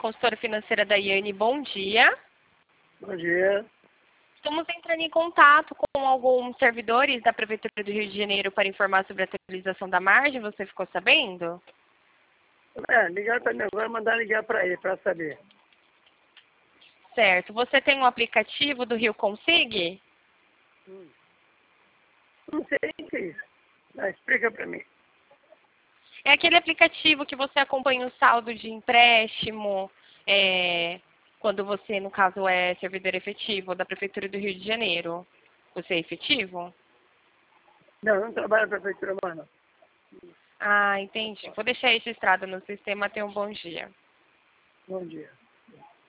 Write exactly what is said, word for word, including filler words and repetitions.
consultora financeira da Iane. Bom dia. Bom dia. Estamos entrando em contato com alguns servidores da Prefeitura do Rio de Janeiro para informar sobre a atualização da margem. Você ficou sabendo? É, ligar para mim agora, mandar ligar para ele, para saber. Certo. Você tem um aplicativo do Rio Consig? Hum. Não sei o que é isso. Mas explica para mim. É aquele aplicativo que você acompanha o saldo de empréstimo, é, quando você, no caso, é servidor efetivo da Prefeitura do Rio de Janeiro. Você é efetivo? Não, eu não trabalho na prefeitura mais, não. Ah, entendi. Vou deixar registrado no sistema. Tenha um bom dia. Bom dia.